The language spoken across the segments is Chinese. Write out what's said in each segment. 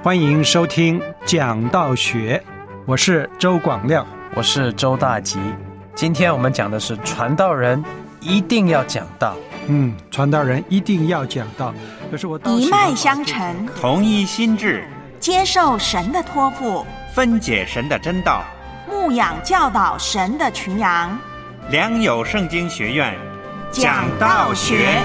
欢迎收听讲道学，我是周广亮， 我是周大吉。今天我们讲的是传道人一定要讲道。 传道人一定要讲道，可是我一脉相承， 同一心志， 接受神的托付， 分解神的真道， 牧养教导神的群羊。 良友圣经学院讲道学。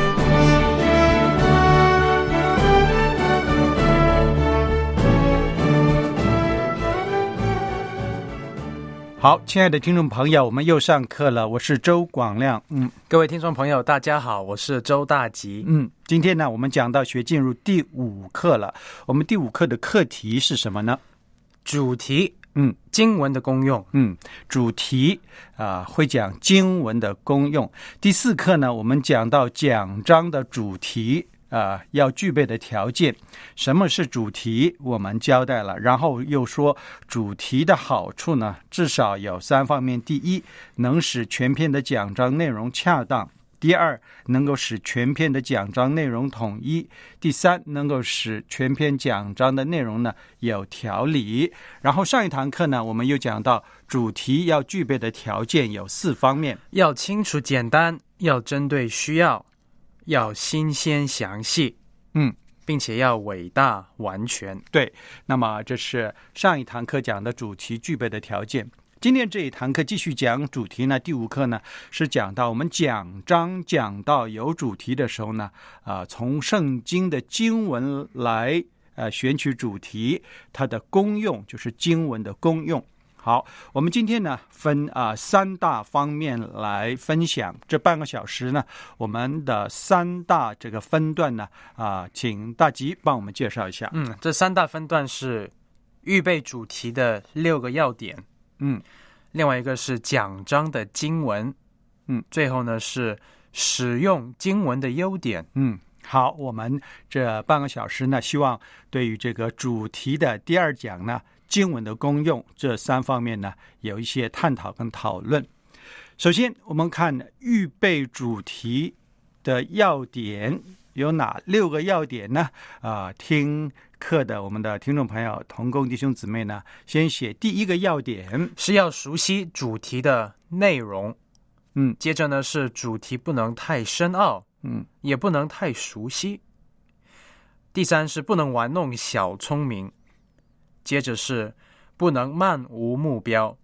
好，亲爱的听众朋友，我们又上课了，我是周广亮。 各位听众朋友大家好，我是周大吉。 今天呢，我们讲到学进入第5课了。我们第5课的课题是什么呢？ 主题，经文的功用。 主题会讲经文的功用。第4课呢，我们讲到讲章的主题要具备的条件。什么是主题？我们交代了，然后又说主题的好处呢，至少有3方面。第一，能使全篇的讲章内容恰当；第二，能够使全篇的讲章内容统一；第三，能够使全篇讲章的内容呢有条理。然后上一堂课呢，我们又讲到主题要具备的条件有4方面： 要清楚简单，要针对需要，要新鲜详细，并且要伟大完全。 对，那么这是上一堂课讲的主题具备的条件。今天这一堂课继续讲主题呢。第5课呢是讲到我们讲章讲到有主题的时候呢，从圣经的经文来选取主题，它的功用就是经文的功用。好，我们今天呢分3大方面来分享。这半个小时呢，我们的3大这个分段呢请大吉帮我们介绍一下。 这3大分段是预备主题的6个要点。另外一个是讲章的经文。最后呢是使用经文的优点。 好，我们这半个小时呢，希望对于这个主题的第2讲呢，经文的功用这3方面呢，有一些探讨跟讨论。首先，我们看预备主题的要点有哪6个要点呢？听课的我们的听众朋友、同工弟兄姊妹呢，先写第1个要点， 是要熟悉主题的内容。接着呢是主题不能太深奥，也不能太熟悉。第3是不能玩弄小聪明。接着是不能漫无目标。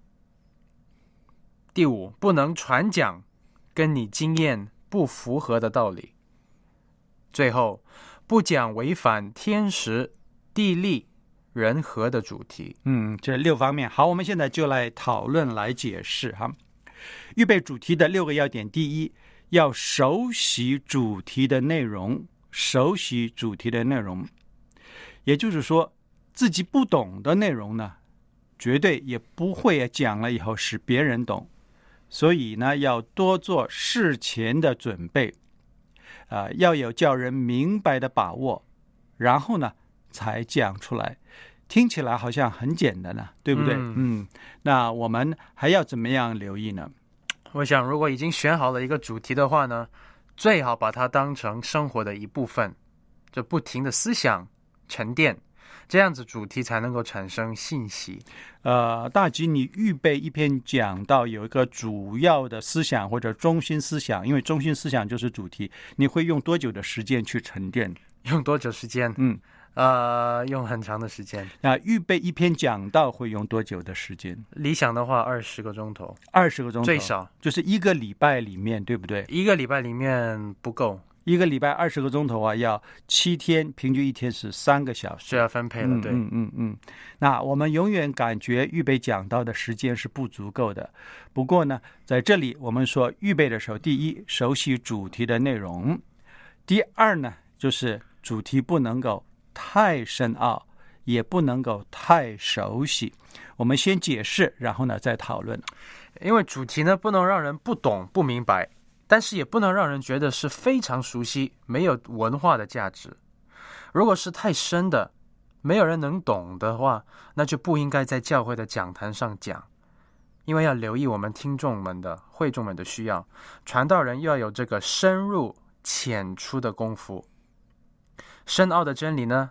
第5，不能传讲跟你经验不符合的道理。最后，不讲违反天时、地利、人和的主题。 这6方面。好，我们现在就来讨论来解释哈。预备主题的6个要点，第一，要熟悉主题的内容。熟悉主题的内容，也就是说，自己不懂的内容呢，绝对也不会讲了以后使别人懂。所以呢，要多做事前的准备，要有叫人明白的把握，然后呢才讲出来。听起来好像很简单呢，对不对？那我们还要怎么样留意呢？ 我想，如果已经选好了一个主题的话呢，最好把它当成生活的一部分，就不停的思想沉淀，这样子主题才能够产生信息。 大吉，你预备一篇讲到有一个主要的思想或者中心思想，因为中心思想就是主题，你会用多久的时间去沉淀？ 用多久时间？用很长的时间。 预备一篇讲道会用多久的时间？ 理想的话20个钟头。 20个钟头最少， 就是1个礼拜里面，对不对 ？1个礼拜里面不够。 1个礼拜20个钟头要7天，平均1天是3个小时， 是要分配了。对。 那我们永远感觉预备讲道的时间是不足够的。不过呢，在这里我们说预备的时候，第一，熟悉主题的内容；第二呢，就是主题不能够太深奥，也不能够太熟悉。我们先解释，然后呢再讨论。 因为主题呢不能让人不懂不明白，但是也不能让人觉得是非常熟悉，没有文化的价值。如果是太深的，没有人能懂的话，那就不应该在教会的讲坛上讲。因为要留意我们听众们的会众们的需要，传道人又要有这个深入浅出的功夫。深奥的真理呢，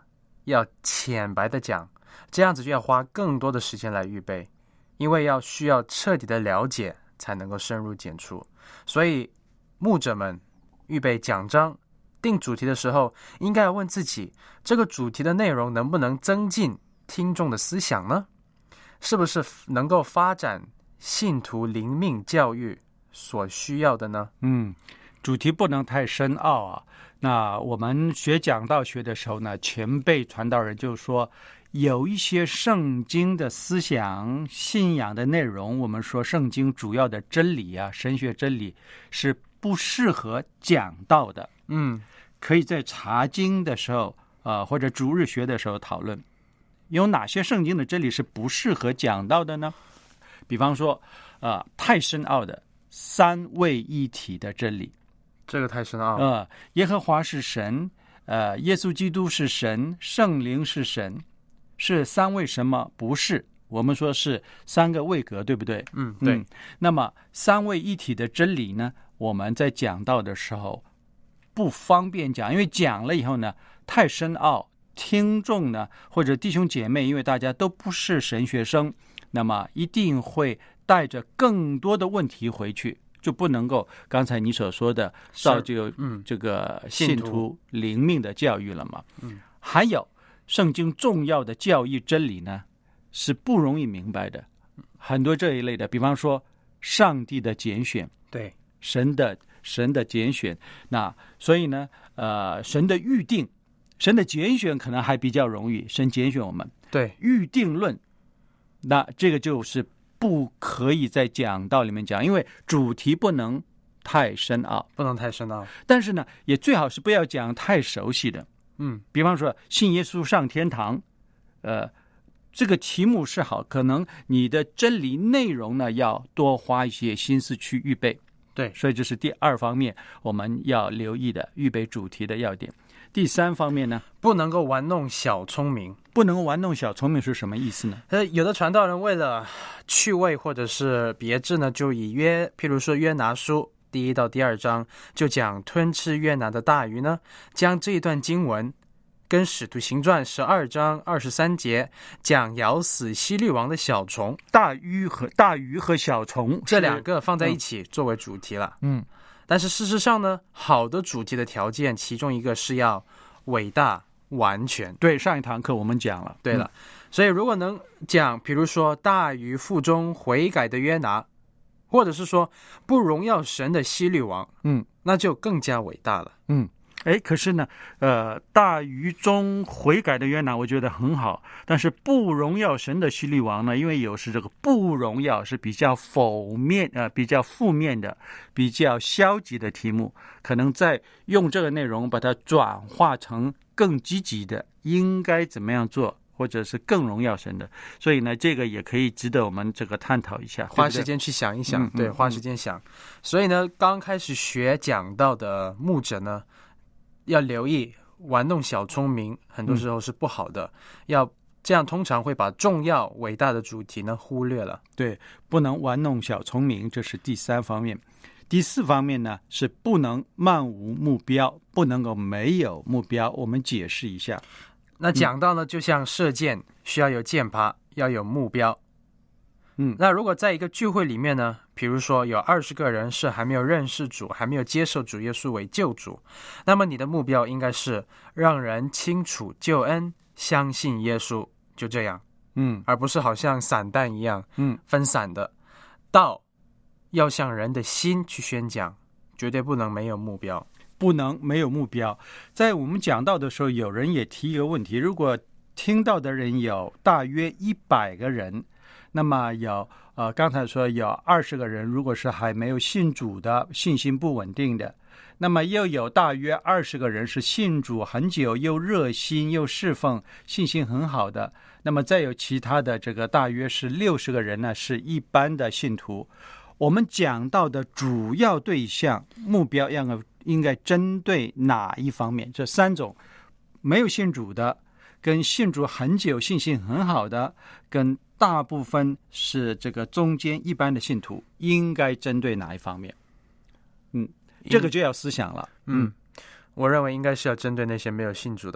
要浅白的讲，这样子就要花更多的时间来预备，因为需要彻底的了解才能够深入浅出。所以牧者们预备讲章定主题的时候，应该要问自己，这个主题的内容能不能增进听众的思想呢？是不是能够发展信徒灵命教育所需要的呢？ 主题不能太深奥啊。那我们学讲道学的时候呢，前辈传道人就说，有一些圣经的思想、信仰的内容，我们说圣经主要的真理啊，神学真理是不适合讲道的。可以在查经的时候或者主日学的时候讨论，有哪些圣经的真理是不适合讲道的呢？比方说太深奥的三位一体的真理， 这个太深奥了。 耶和华是神，耶稣基督是神，圣灵是神，是三位什么？不是，我们说是三个位格，对不对？ 对。 那么三位一体的真理呢，我们在讲道的时候不方便讲，因为讲了以后呢太深奥，听众呢或者弟兄姐妹，因为大家都不是神学生，那么一定会带着更多的问题回去，就不能够刚才你所说的造就这个信徒灵命的教育了嘛。还有圣经重要的教义真理呢是不容易明白的，很多这一类的，比方说上帝的拣选， 对， 神的拣选，那所以呢神的预定，神的拣选可能还比较容易，神拣选我们， 对， 预定论，那这个就是不可以在讲道里面讲，因为主题不能太深奥，但是呢也最好是不要讲太熟悉的。比方说信耶稣上天堂，这个题目是好，可能你的真理内容呢要多花一些心思去预备。 对， 所以这是第二方面我们要留意的预备主题的要点。第三方面呢， 不能够玩弄小聪明。 不能够玩弄小聪明是什么意思呢？ 有的传道人为了趣味或者是别致呢，就譬如说约拿书1到2章就讲吞吃约拿的大鱼呢，将这一段经文跟使徒行传12章23节讲咬死希律王的小虫， 大鱼和小虫这两个放在一起作为主题了。但是事实上呢，好的主题的条件其中一个是要伟大完全。 对，上一堂课我们讲了。 对了，所以如果能讲比如说大鱼腹中悔改的约拿，或者是说不荣耀神的希律王，那就更加伟大了。 可是呢大鱼中悔改的约拿我觉得很好，但是不荣耀神的希律王呢，因为有时这个不荣耀是比较比较负面的，比较消极的题目，可能在用这个内容把它转化成更积极的，应该怎么样做，或者是更荣耀神的。所以呢这个也可以值得我们这个探讨一下， 花时间去想一想。对，花时间想。所以呢刚开始学讲道的牧者呢要留意玩弄小聪明，很多时候是不好的，要这样通常会把重要伟大的主题呢忽略了。 对，不能玩弄小聪明，这是第三方面。第四方面呢是不能漫无目标，不能够没有目标。我们解释一下。 那讲到呢就像射箭，需要有箭靶，要有目标。那如果在一个聚会里面呢，比如说有20个人是还没有认识主，还没有接受主耶稣为救主，那么你的目标应该是让人清楚救恩，相信耶稣，就这样。而不是好像散弹一样分散的。道要向人的心去宣讲，绝对不能没有目标。 不能没有目标。在我们讲道的时候，有人也提一个问题，如果听到的人有大约100个人，那么有刚才说有20个人如果是还没有信主的，信心不稳定的，那么又有大约20个人是信主很久，又热心又侍奉，信心很好的，那么再有其他的这个大约是60个人呢，是一般的信徒。我们讲到的主要对象目标应该针对哪一方面？这3种，没有信主的，跟信主很久信心很好的，跟大部分是这个中间一般的信徒，应该针对哪一方面？这个就要思想了。 我认为应该是要针对那些没有信主的，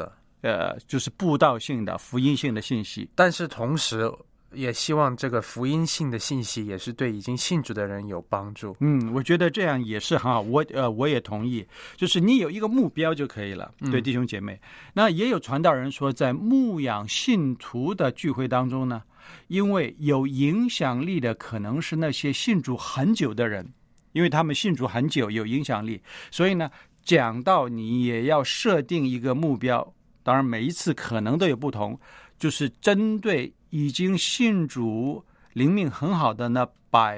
就是布道性的、福音性的信息。 但是同时也希望这个福音性的信息也是对已经信主的人有帮助。 我觉得这样也是哈，我也同意，就是你有一个目标就可以了，对弟兄姐妹。那也有传道人说，在牧养信徒的聚会当中呢，因为有影响力的可能是那些信主很久的人，因为他们信主很久有影响力，所以呢，讲到你也要设定一个目标，当然每一次可能都有不同，就是针对已经信主灵命很好的那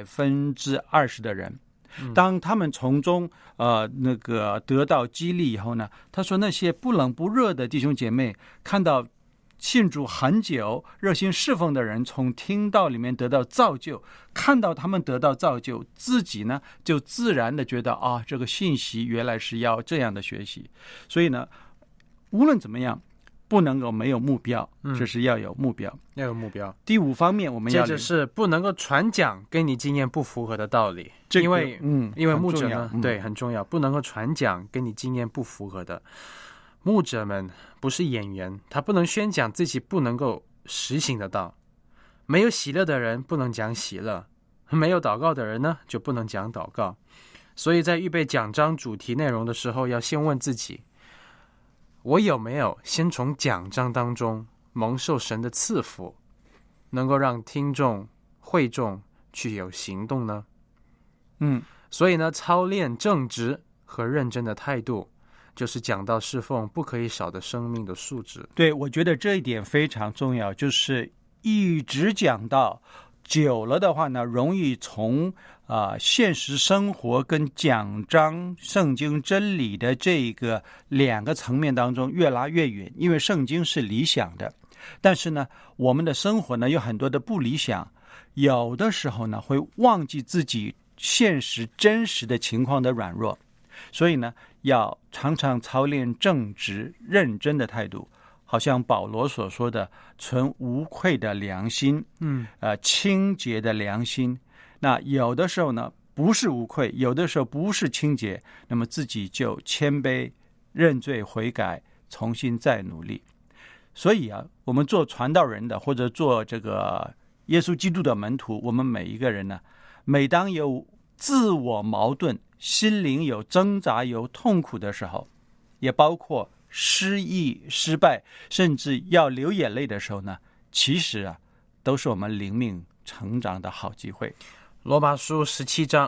20%的人，当他们从中得到激励以后呢，他说那些不冷不热的弟兄姐妹看到信主很久热心侍奉的人从听道里面得到造就，看到他们得到造就，自己呢就自然的觉得这个信息原来是要这样的学习。所以呢，无论怎么样不能够没有目标，这是要有目标， 要有目标。 第5方面我们要接着是不能够传讲跟你经验不符合的道理，因为牧者呢，对，很重要，不能够传讲跟你经验不符合的。牧者们不是演员，他不能宣讲自己不能够实行的道。没有喜乐的人不能讲喜乐，没有祷告的人呢就不能讲祷告。所以在预备讲章主题内容的时候，要先问自己，我有没有先从讲章当中蒙受神的赐福，能够让听众会众去有行动呢？所以呢，操练正直和认真的态度，就是讲道侍奉不可以少的生命的素质。 对，我觉得这一点非常重要，就是一直讲道久了的话呢，容易从现实生活跟讲章圣经真理的这个2个层面当中越拉越远。因为圣经是理想的，但是呢，我们的生活呢有很多的不理想，有的时候呢会忘记自己现实真实的情况的软弱，所以呢，要常常操练正直认真的态度，好像保罗所说的存无愧的良心，清洁的良心。那有的时候呢不是无愧，有的时候不是清洁，那么自己就谦卑认罪悔改，重新再努力。所以我们做传道人的，或者做这个耶稣基督的门徒，我们每一个人呢，每当有自我矛盾，心灵有挣扎有痛苦的时候，也包括失意失败甚至要流眼泪的时候呢，其实都是我们灵命成长的好机会。 罗马书7章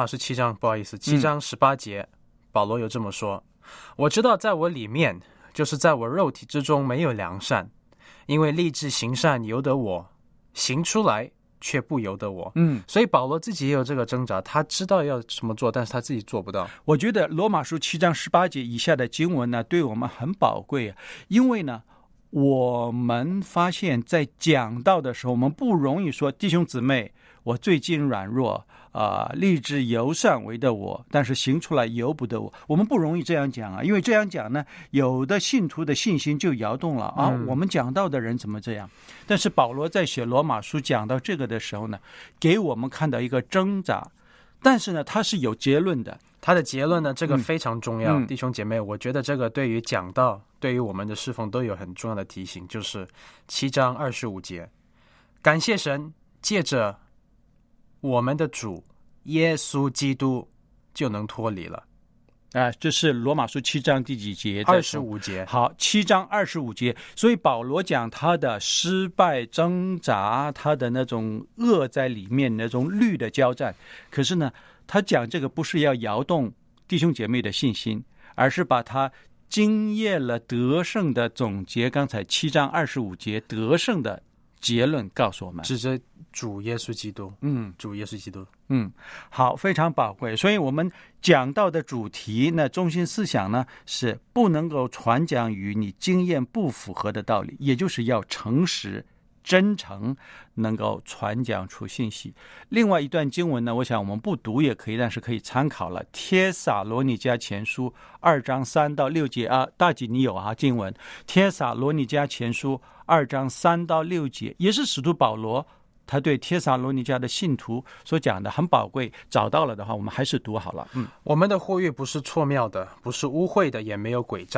7章18节，保罗有这么说，我知道在我里面，就是在我肉体之中没有良善，因为立志行善由得我，行出来却不由得我。所以保罗自己也有这个挣扎，他知道要怎么做，但是他自己做不到。 我觉得罗马书7章18节以下的经文呢，对我们很宝贵，因为呢，我们发现在讲道的时候，我们不容易说弟兄姊妹，我最近软弱立志由善为得我，但是行出来由不得我。我们不容易这样讲因为这样讲呢，有的信徒的信心就摇动了我们讲道的人怎么这样？但是保罗在写罗马书讲到这个的时候呢，给我们看到一个挣扎，但是呢，他是有结论的。 他的结论呢，这个非常重要，弟兄姐妹，我觉得这个对于讲道，对于我们的侍奉都有很重要的提醒，就是7章25节，感谢神，借着我们的主耶稣基督就能脱离了。 这是罗马书7章第几节 ？25节。 好，7章25节。所以保罗讲他的失败挣扎，他的那种恶在里面，那种律的交战。可是呢，他讲这个不是要摇动弟兄姐妹的信心，而是把他经验了得胜的总结。刚才7章25节得胜的结论告诉我们， 指着主耶稣基督。主耶稣基督。 好，非常宝贵。所以我们讲到的主题呢，中心思想呢，是不能够传讲与你经验不符合的道理，也就是要诚实真诚，能够传讲出信息。另外一段经文呢，我想我们不读也可以，但是可以参考了。帖撒罗尼迦前书2章3到6节大姐你有经文，帖撒罗尼迦前书2章3到6节，也是使徒保罗他对帖撒罗尼迦的信徒所讲的，很宝贵。找到了的话，我们还是读好了。 我们的呼吁不是错谬的，不是污秽的，也没有诡诈，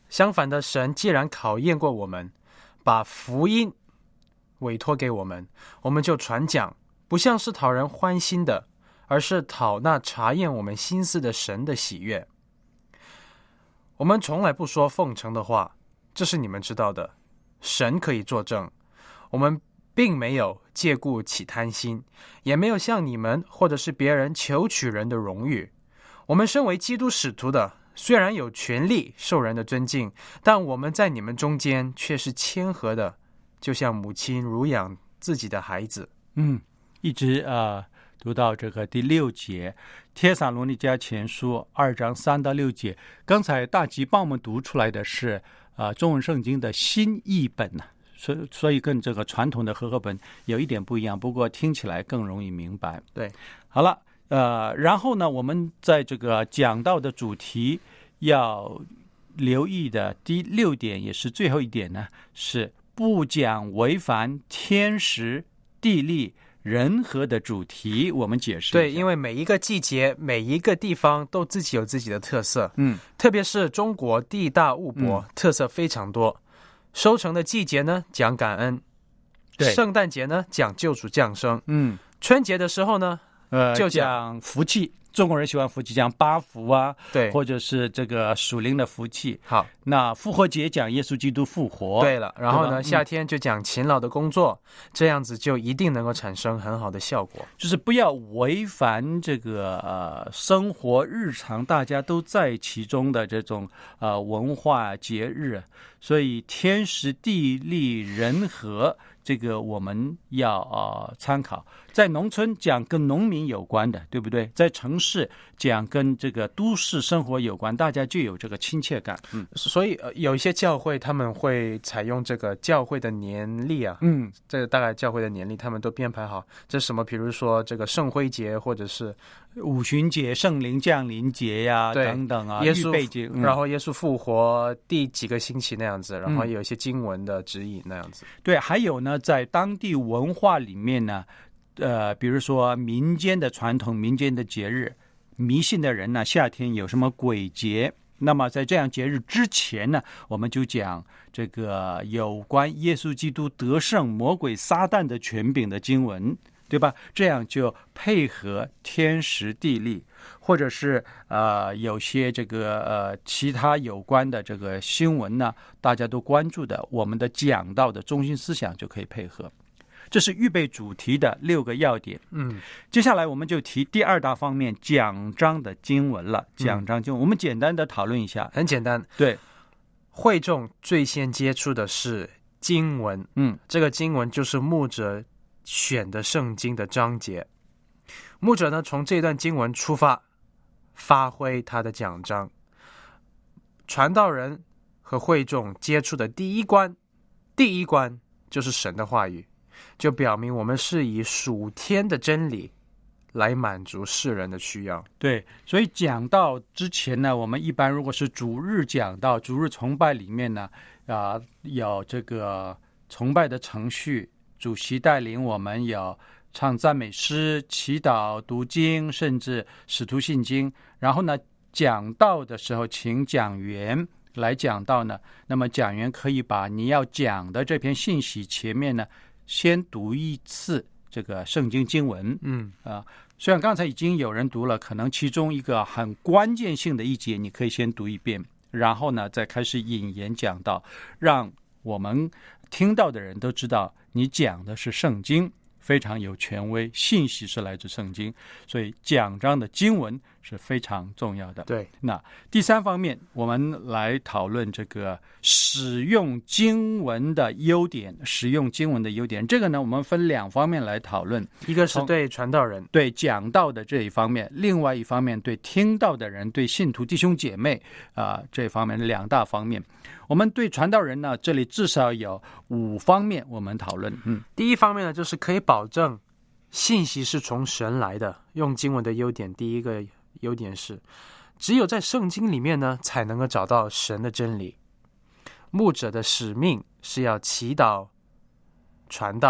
相反的，神既然考验过我们，把福音委托给我们，我们就传讲，不像是讨人欢心的，而是讨那察验我们心思的神的喜悦。我们从来不说奉承的话，这是你们知道的，神可以作证。我们并没有借故起贪心，也没有向你们或者是别人求取人的荣誉。我们身为基督使徒的，虽然有权利受人的尊敬，但我们在你们中间却是谦和的，就像母亲乳养自己的孩子。 一直读到这个第6节，帖撒罗尼迦前书2章3到6节。刚才大吉帮我们读出来的是中文圣经的新译本呢，所以跟这个传统的和合本有一点不一样，不过听起来更容易明白。 对， 好了，然后呢，我们在这个讲到的主题要留意的第6点，也是最后一点呢，是不讲违反天时地利人和的主题。我们解释一下。 对，因为每一个季节每一个地方都自己有自己的特色，特别是中国地大物博，特色非常多。收成的季节呢讲感恩， 对， 圣诞节呢讲救主降生，春节的时候呢就讲福气，中国人喜欢福气，讲八福啊， 对， 或者是这个属灵的福气。 好， 那复活节讲耶稣基督复活， 对了，然后呢，夏天就讲勤劳的工作，这样子就一定能够产生很好的效果。 就是不要违反这个生活日常大家都在其中的这种文化节日，所以天时地利人和这个我们要参考。在农村讲跟农民有关的，对不对？在城市讲跟这个都市生活有关，大家就有这个亲切感。 所以有一些教会他们会采用这个教会的年历啊，这个大概教会的年历他们都编排好，这是什么？比如说这个圣灰节，或者是五旬节、圣灵降临节呀，等等啊， 耶稣预备节， 然后耶稣复活第几个星期那样子，然后有一些经文的指引那样子。 对，还有呢，在当地文化里面呢，比如说民间的传统、民间的节日，迷信的人呢，夏天有什么鬼节？那么在这样节日之前呢，我们就讲这个有关耶稣基督得胜魔鬼撒旦的权柄的经文，对吧？这样就配合天时地利，或者是有些这个其他有关的这个新闻呢，大家都关注的，我们的讲道的中心思想就可以配合。这是预备主题的6个要点。接下来我们就提第2大方面，讲章的经文了。讲章经文，我们简单的讨论一下。 很简单， 对， 会众最先接触的是经文，这个经文就是牧者选的圣经的章节。牧者呢，从这段经文出发，发挥他的讲章。传道人和会众接触的第一关就是神的话语，就表明我们是以属天的真理来满足世人的需要。 对，所以讲道之前呢，我们一般如果是主日讲道、主日崇拜里面呢，有这个崇拜的程序，主席带领我们有唱赞美诗、祈祷、读经，甚至使徒信经。然后呢，讲道的时候，请讲员来讲道呢，那么讲员可以把你要讲的这篇信息前面呢，先读一次这个圣经经文。虽然刚才已经有人读了，可能其中一个很关键性的一节，你可以先读一遍，然后呢，再开始引言讲道，让我们听到的人都知道你讲的是圣经，非常有权威，信息是来自圣经，所以讲章的经文是非常重要的。 对， 那第3方面，我们来讨论这个使用经文的优点。使用经文的优点，这个呢，我们分2方面来讨论。 一个是对传道人， 对讲道的这一方面；另外一方面，对听到的人，对信徒弟兄姐妹这一方面2大方面。我们对传道人呢，这里至少有5方面我们讨论。 第一方面呢，就是可以保证信息是从神来的。用经文的优点，第一个优点是，只有在圣经里面呢，才能够找到神的真理。牧者的使命是要祈祷、传道，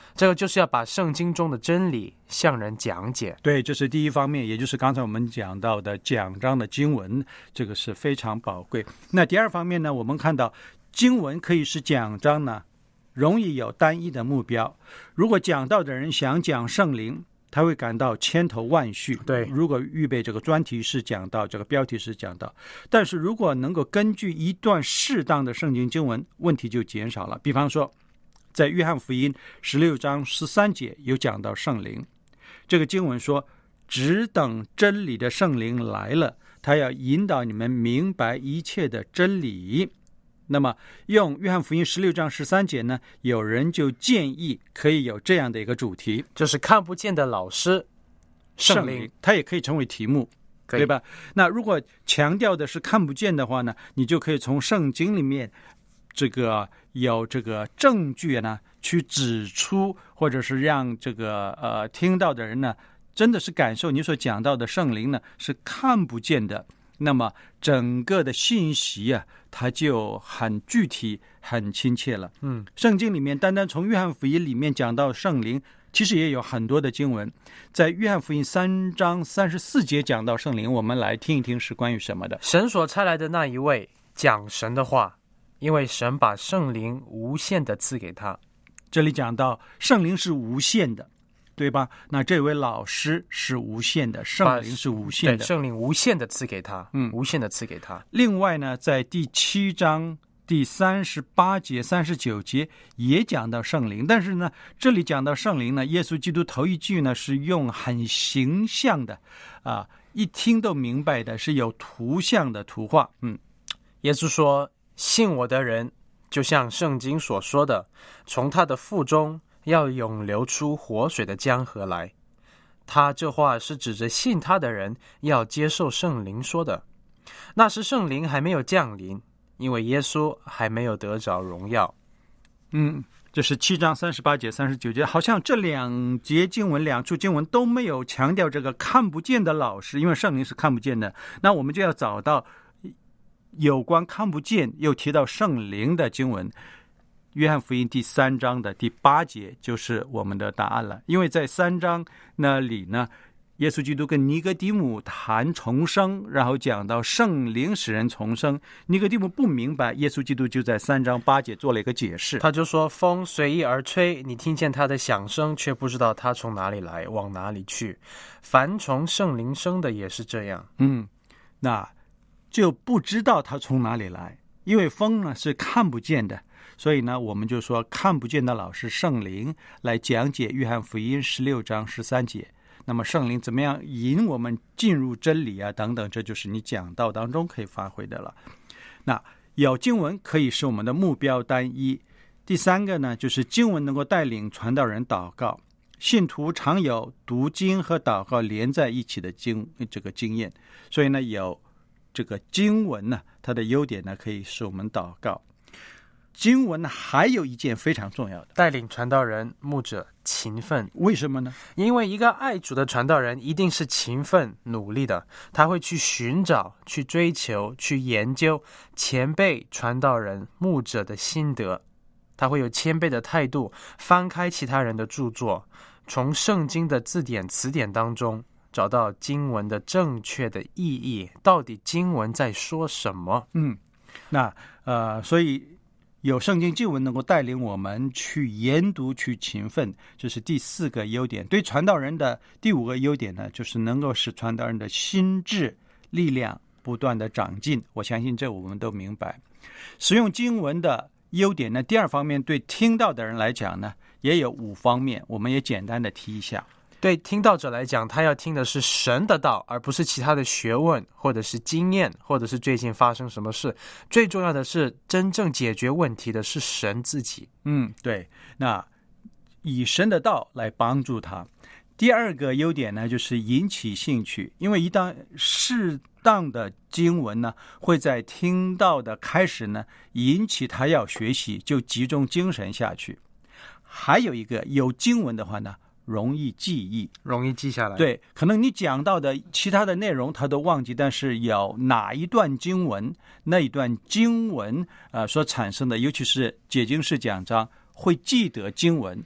这个就是要把圣经中的真理向人讲解。 对，这是第一方面，也就是刚才我们讲到的讲章的经文，这个是非常宝贵。那第二方面呢，我们看到经文可以使讲章呢容易有单一的目标。如果讲道的人想讲圣灵，他会感到千头万绪。 对， 如果预备这个专题是讲道，这个标题是讲道，但是如果能够根据一段适当的圣经经文，问题就减少了。比方说在约翰福音16章13节有讲到圣灵，这个经文说，只等真理的圣灵来了，他要引导你们明白一切的真理。那么用约翰福音16章13节呢，有人就建议可以有这样的一个主题， 就是看不见的老师圣灵， 它也可以成为题目，对吧？那如果强调的是看不见的话呢，你就可以从圣经里面这个有这个证据呢去指出，或者是让这个听到的人呢真的是感受你所讲到的圣灵呢是看不见的，那么整个的信息啊它就很具体很亲切了。圣经里面单单从约翰福音里面讲到圣灵，其实也有很多的经文。在约翰福音3章34节讲到圣灵，我们来听一听是关于什么的。 神所差来的那一位讲神的话，因为神把圣灵无限的赐给他。 这里讲到圣灵是无限的，对吧？那这位老师是无限的，圣灵是无限的， 对，圣灵无限的赐给他，无限的赐给他。 另外呢，在第7章第38节、39节也讲到圣灵，但是呢，这里讲到圣灵呢，耶稣基督头一句呢是用很形象的一听都明白的，是有图像的图画。 耶稣说，信我的人就像圣经所说的，从他的腹中要涌流出活水的江河来。他这话是指着信他的人要接受圣灵说的。那时圣灵还没有降临，因为耶稣还没有得着荣耀。 这是7章38节、39节，好像这两处经文都没有强调这个看不见的老师，因为圣灵是看不见的。那我们就要找到有关看不见又提到圣灵的经文。约翰福音第3章的第8节就是我们的答案了。因为在3章那里呢，耶稣基督跟尼哥底母谈重生，然后讲到圣灵使人重生。尼哥底母不明白，耶稣基督就在3章8节做了一个解释。 他就说，风随意而吹，你听见它的响声，却不知道它从哪里来，往哪里去。凡从圣灵生的也是这样。 那就不知道它从哪里来，因为风呢是看不见的，所以呢我们就说看不见的老师圣灵来讲解约翰福音16章13节。那么圣灵怎么样引我们进入真理啊等等，这就是你讲道当中可以发挥的了。那有经文可以使我们的目标单一。第三个呢，就是经文能够带领传道人祷告。信徒常有读经和祷告连在一起的这个经验，所以呢有这个经文呢，它的优点呢可以使我们祷告。经文还有一件非常重要的， 带领传道人牧者勤奋。 为什么呢？ 因为一个爱主的传道人一定是勤奋努力的，他会去寻找、去追求、去研究前辈传道人牧者的心得，他会有谦卑的态度，翻开其他人的著作，从圣经的字典词典当中找到经文的正确的意义，到底经文在说什么。 所以有圣经经文能够带领我们去研读、去勤奋，这是第4个优点。对传道人的第5个优点呢，就是能够使传道人的心智力量不断的长进。我相信这我们都明白。使用经文的优点呢，第2方面对听到的人来讲呢，也有5方面，我们也简单的提一下。 对听到者来讲，他要听的是神的道，而不是其他的学问，或者是经验，或者是最近发生什么事。最重要的是，真正解决问题的是神自己。 对，那以神的道来帮助他。第2个优点呢，就是引起兴趣，因为一旦适当的经文呢，会在听到的开始呢，引起他要学习，就集中精神下去。还有一个，有经文的话呢，容易记忆， 容易记下来。 对，可能你讲到的其他的内容他都忘记，但是有哪一段经文，那一段经文所产生的，尤其是解经式讲章，会记得经文，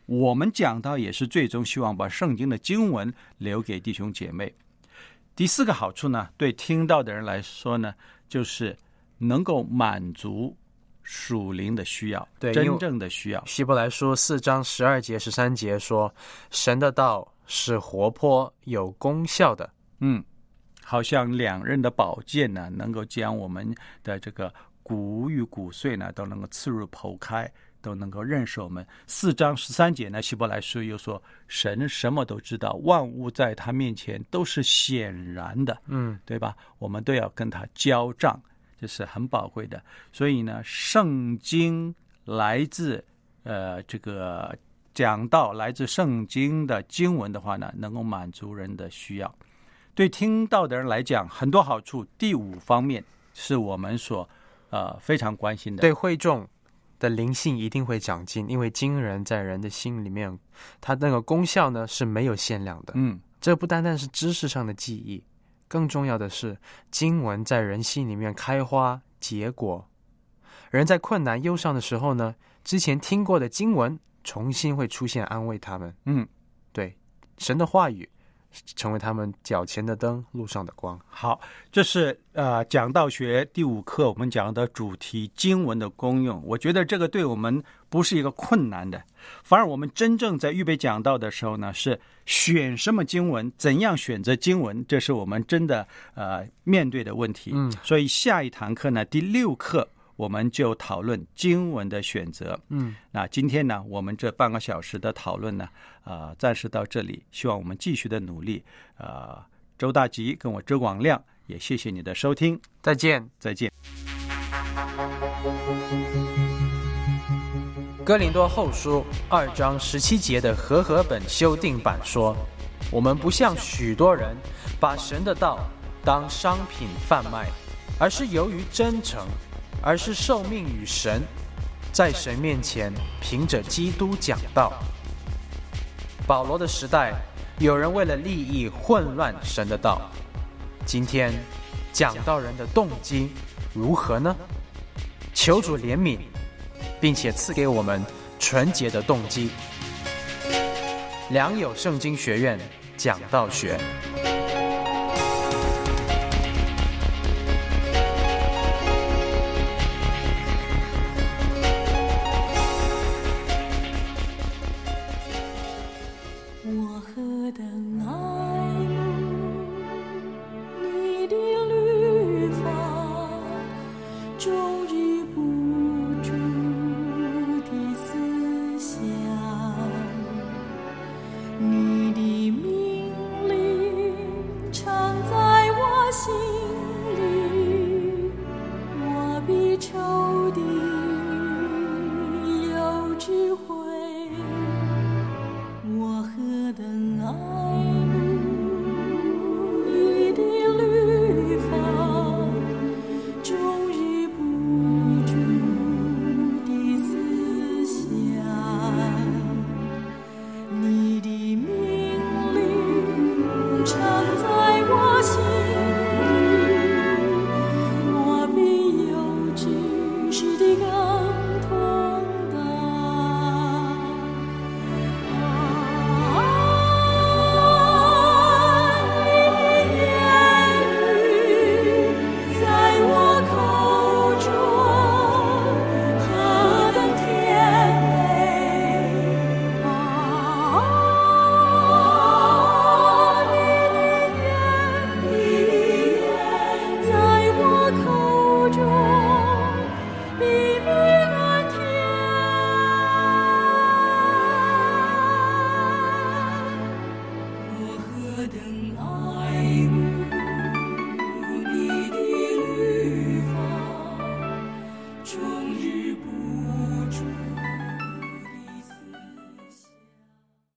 我们讲到也是最终希望把圣经的经文留给弟兄姐妹。第4个好处呢，对听到的人来说呢，就是能够满足属灵的需要， 对， 真正的需要。 希伯来书4章12节13节说，神的道是活泼有功效的， 好像两刃的宝剑呢，能够将我们的这个骨与骨髓呢，都能够刺入剖开，都能够认识我们。4章13节呢，希伯来书又说，神什么都知道，万物在他面前都是显然的，对吧？我们都要跟他交账，这是很宝贵的。所以呢，圣经来自这个讲道来自圣经的经文的话呢，能够满足人的需要。对听到的人来讲，很多好处。第5方面是我们所非常关心的， 对会众的灵性一定会长进，因为经人在人的心里面，它那个功效呢是没有限量的。这不单单是知识上的记忆，更重要的是经文在人心里面开花结果。人在困难忧伤的时候呢，之前听过的经文重新会出现安慰他们。对，神的话语成为他们脚前的灯，路上的光。 好，这是讲道学第5课我们讲的主题，经文的功用。我觉得这个对我们不是一个困难的，反而我们真正在预备讲道的时候呢，是选什么经文，怎样选择经文，这是我们真的面对的问题。所以下一堂课呢，第6课我们就讨论经文的选择。那今天呢，我们这半个小时的讨论呢，暂时到这里，希望我们继续的努力。周大吉跟我周广亮，也谢谢你的收听， 再见。哥林多后书2章17节的和合本修订版说，我们不像许多人把神的道当商品贩卖，而是由于真诚，而是受命于神，在神面前凭着基督讲道。保罗的时代，有人为了利益混乱神的道。今天讲道人的动机如何呢？求主怜悯，并且赐给我们纯洁的动机。良友圣经学院讲道学。